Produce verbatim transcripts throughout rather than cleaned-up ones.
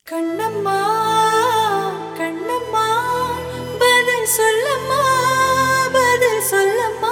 கண்ணம்மா கண்ணம்மா பதில் சொல்லம்மா பதில் சொல்லம்மா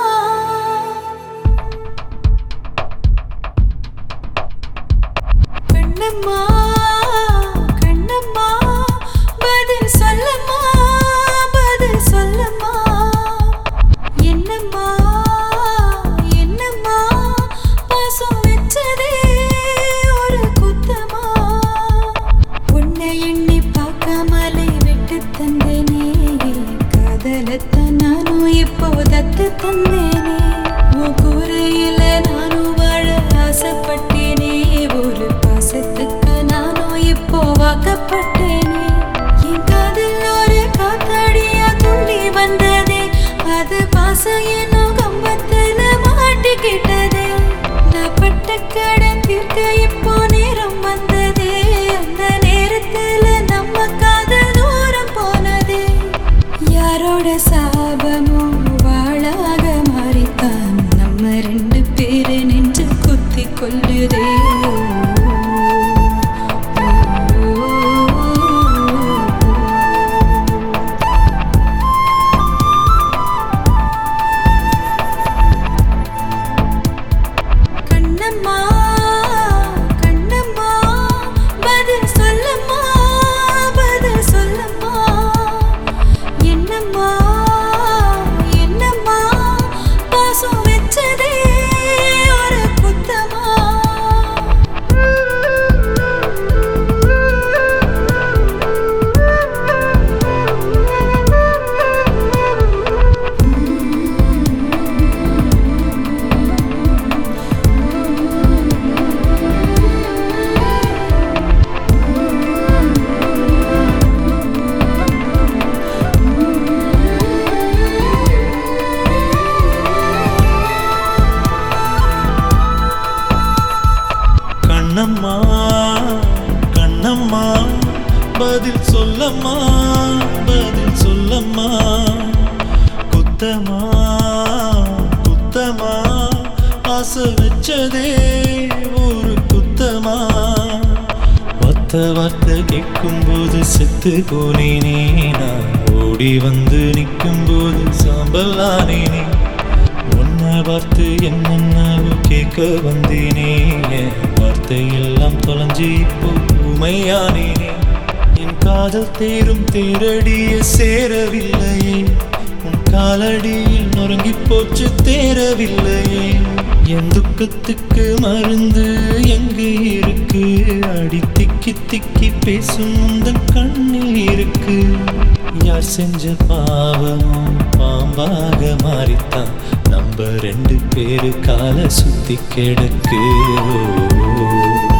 கண்ணம்மா கண்ணம்மா பதில் சொல்லம்மா பதில் சொல்லம்மா என்னம்மா என்னம்மா பாசம் வெச்சதே ஒரு குத்தமா உன்னை எண்ணி பார்க்காமலே விட்டு தந்தேனே காதலத்தான் நானும் இப்போ தத்து தந்தேனே உன் கூரையில நானும் வாழ ஆசைப்பட்டேனே ஒரு பாசத்துக்கு நானும் இப்போ வாக்கப்பட்டேனே என் காதில் ஒரு காத்தாடியா துள்ளி வந்ததே அது பாசம் என்னும் கம்பத்துல மாட்டிக்கிட்டதே நான் பட்ட கடன் தீர்க்க இப்போ நேரம் வந்ததே அந்த நேரத்துல நம்ம காதல் தூரம் போனதே யாரோட சாபமோ வாழாக மாறித்தான் நம்ம ரெண்டு பேரு நெஞ்சு குத்தி கொள்ளுதே கண்ணம்மா கண்ணம்மா பதில் சொல்லம்மா பதில் சொல்லம்மா என்னம்மா என்னம்மா பாசம் வெச்சதே ஒரு குத்தமா கண்ணம்மா கண்ணம்மா பதில் சொல்லம்மா பதில் சொல்லம்மா குத்தமா குத்தமா ஆசை வச்சதே ஒரு குத்தமா வார்த்தை வார்த்தை கேட்கும்போது செத்து போனேனே நான் ஓடி வந்து நிற்கும்போது சாம்பல் ஆனேனே உன்னை பார்த்து என்னென்னவோ கேட்க வந்தேனே என் வார்த்தை எல்லாம் தொலைஞ்சி இப்போ ஊமையானேனே என் காதல் தேரும் தேரடிய சேரவில்லையே உன் காலடியில் நொறுங்கி போச்சு தேரவில்லையே என் துக்கத்துக்கு மருந்து எங்கு இருக்கு அடி திக்கி திக்கி பேசும் உந்தன் கண்ணில் இருக்கு யார் செஞ்ச பாவமும் பாம்பாக மாறித்தான் நம்ம ரெண்டு பேரு கால சுத்தி கிடக்கு.